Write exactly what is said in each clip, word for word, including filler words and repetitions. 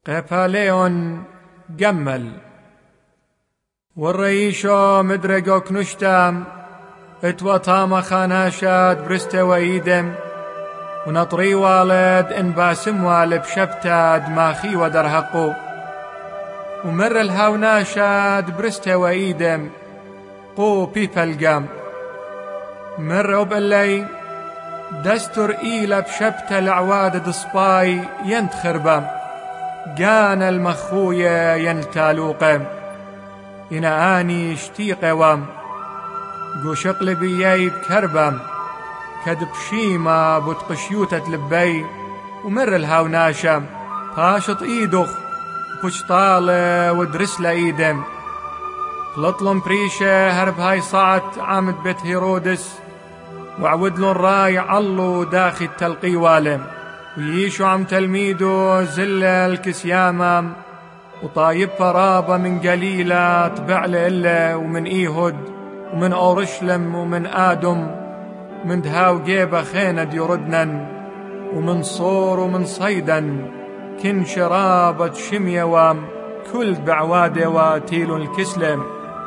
قيباليون جمل والرئيشو مدرقو كنشتام اتوطام خاناشاد برستوى ايدم ونطري والد ان باسم والب شبتاد ماخي ودرهقو ومر الهاوناشاد برستوى ايدم قو بيبلقام مر وباللي دستر إيلا بشبتة العواد دصباي ينتخربم قان المخوية ينتالوقم إنا آني اشتيق وام قو شقلبي يايب كربم كدبشيما بتقشيوتة لبي ومر الهاوناشم باشط إيدخ بشطالة ودرسلة إيدم لطلم بريشة هرب هاي صعت عامد بيت هيرودس وعودلن راي علو داخل تلقي والم ويشو عم تلميدو زل الكسيامة وطايب فرابة من قليلة تبع إلا ومن إيهود ومن أورشلم ومن آدم من دهاو جيبة خيند يردنن ومن صور ومن صيدا كن شرابة شمية وام كل بعوادة وتيل الكسلم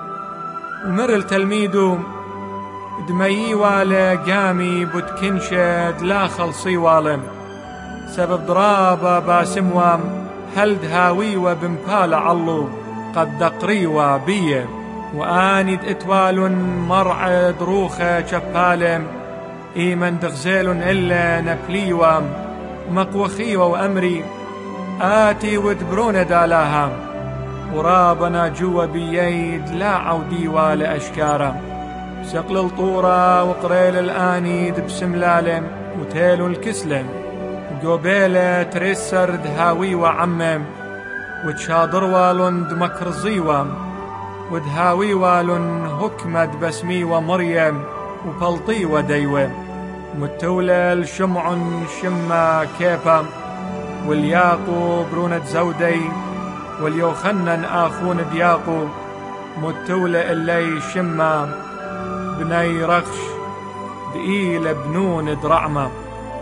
ومر التلميدو دميي والا قامي بتكنشد لا خلصي والم سبب ضرابة باسم وام هل دهاوي وبمبال علو قد دقري وبيه وآني اتوال مرعد روخة شبالم إيمن دغزيل إلا نبلي وام مقوخي وأمري آتي ودبرون دالاها ورابنا جوا بييد لا عودي ولا أشكارم شقل الطورة وقريل الآنيد بسملالم وتيل الكسلم وقوبيلة ترسر دهاوي وعمم وتشاضر والن دمكر زيوام ودهاوي والن هكمد بسمي ومريم وبلطي وديوم متولل شمع شما كيبا والياقو برونة زودي واليوخنن آخون دياقو متولى اللي شما بني رخش دقيل بنون درعمة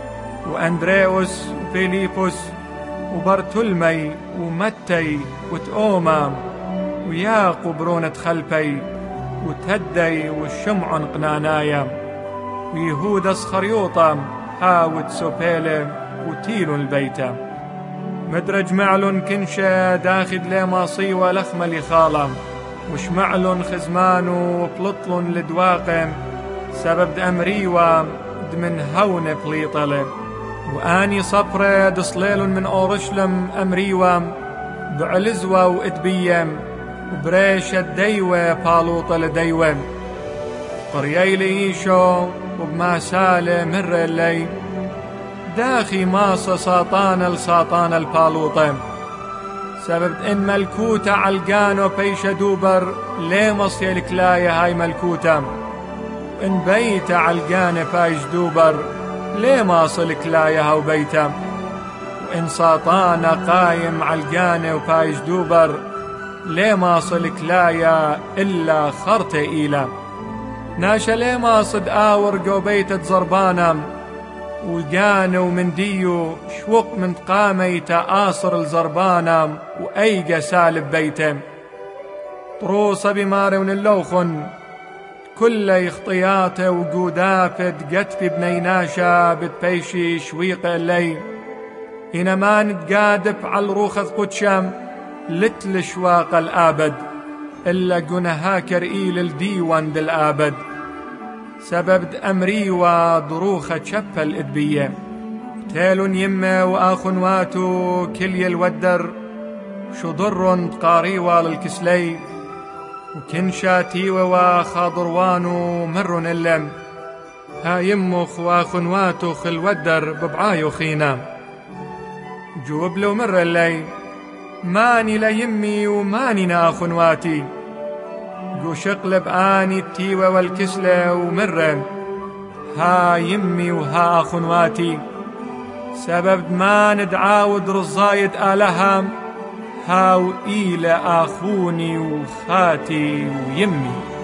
وأندريوس وفيليبوس وبرتلمي ومتي وتؤوما وياقو برونة خلفي وتهدي والشمع قنانايا ويهود اسخريوطا هاوت سوبيلة وتيل البيتا مدرج معلن كنشا داخد لماصي ولخمة لخالم وشمعلن خزمانو وبلطلن لدواقم سبب أمريوا دمن هون بليطلم وآني صبرة دصليل من أورشلم أمريوا بعلزوا وإدبيم وبريش الديوة بالوط لديوة قريالي يشو وبماسالة مر اللي داخي ماصة ساطان الساطان البالوطة سبب إن ملكوتة علقانو بيش دوبر ليمص يلكلاية هاي ملكوتة إن بيت علقانة بايش دوبر ليمص لكلاية هاو بيتة وإن ساطانة قايم علقانة وبايش دوبر ليمص لكلاية إلا خرت إيلا ناشا ليمص دآور جو بيتة زربانة وجانو من ديو شوق من تقامي تآصر الزربانة وأيقى سالب بيته طروسة بمارون اللوخن كل يخطياته وقودافت قتفي بنيناشا بتبيشي شويق اللي إنما نتقادف على الروخذ قدشم لتل شواق الآبد إلا قنها كرئيل الديوان دالآبد سبب أمري وضروخة شبه الإدبية تيل يمه وآخنواتو كلي الودر شضر قاري والكسلي وكنشا تيوة وخاضروانو مر اللم ها يمخ وآخنواتو خلودر ببعايو خينا جوب له مر اللي ماني ليمي وماني ناخنواتي جو شقلب آني التيوة والكسلة ومرة ها يمي وها أخنواتي سبب ما ندعاود رزايد آلها هاو إيل آخوني وخاتي ويمي